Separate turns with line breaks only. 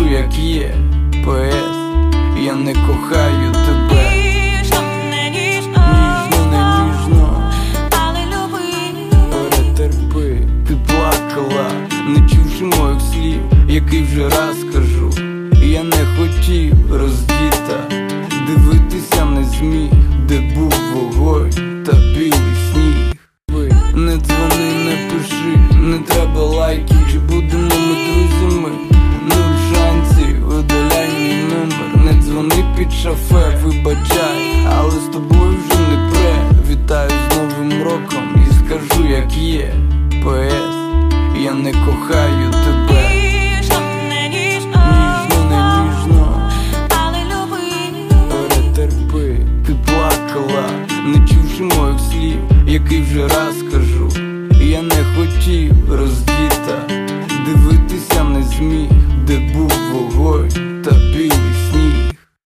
як є. ПС, я не кохаю тебе.
Ніжно, не ніжно,
Ніжно, не ніжно,
але люби.
перетерпи. Ти плакала, не чувши моїх слів, який вже раз кажу. Я не хотів, роздіта, дивитися не зміг, де був вогонь та білий сніг. Не дзвони, не пиши, не треба лайків. Чи будемо ми друзями? Нуль шансів, видаляй мій номер. Не дзвони під шафе, вибачай, але з тобою вже не пре. Вітаю з Новим роком і скажу як є. ПС, я не кохаю тебе.
Ніжно, не ніжно,
Ніжно, не ніжно,
але люби.
перетерпи. Ти плакала, не чувши моїх слів, який вже раз кажу. Я не хотів, роздіта, дивитися